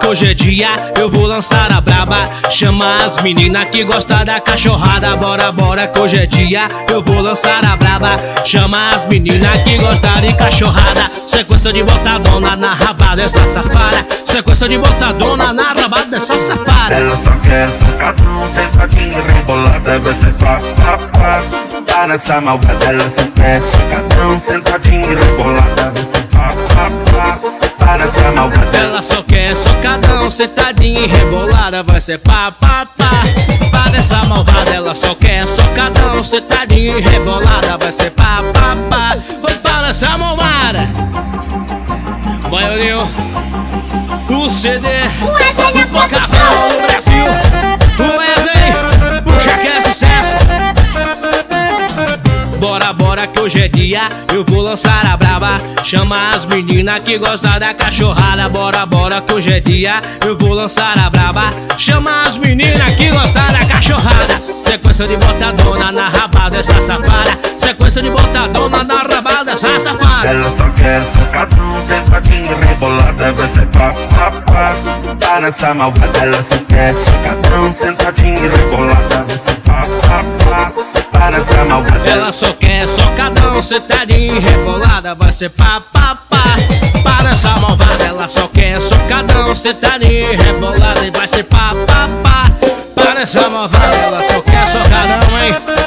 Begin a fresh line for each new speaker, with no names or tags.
hoje é dia, eu vou lançar a braba. Chama as meninas que gostam da cachorrada. Bora, bora que hoje é dia, eu vou lançar a braba. Chama as meninas que gostam de cachorrada. Sequência de botadona na rabada dessa safada. Sequência de botadona na rabada dessa safada.
Ela só quer socadão, sentadinha, rebolada, vai ser pá, pá, pá. Tá nessa malvada, ela só quer socadão, sentadinha, rebolada, vai ser pá, pá, pá. Tá nessa malvada.
Ela só quer socadão, sentadinha e rebolada, vai ser pá, pá, pá. Para essa malvada, ela só quer socadão, sentadinha e rebolada, vai ser pá, pá, pá. Vou para essa malvada. Maiorinho, o CD, o Pocafão no Brasil. O Wesley, puxa que é sucesso. Bora, bora que hoje é dia, eu vou lançar a braba. Chama as meninas que gostam da cachorrada. Bora, bora que hoje é dia, eu vou lançar a braba. Chama as meninas que gostam da cachorrada. Sequência de botadona na rabada dessa safada. Sequência de botadona na rabada dessa safada.
Ela só quer socadão, sentadinha, rebolada, vai ser pá, pá, pá. Tá nessa malvada, ela só quer socadão, sentadinha, rebolada, vai ser pá, pá, pá. Tá nessa malvada.
Ela só quer socadão, sentadinha e rebolada, vai ser pá, pá, pá. Para essa malvada, ela só quer socadão, sentadinha e rebolada, e vai ser pá, pá, pá. Para essa malvada, ela só quer socadão, hein.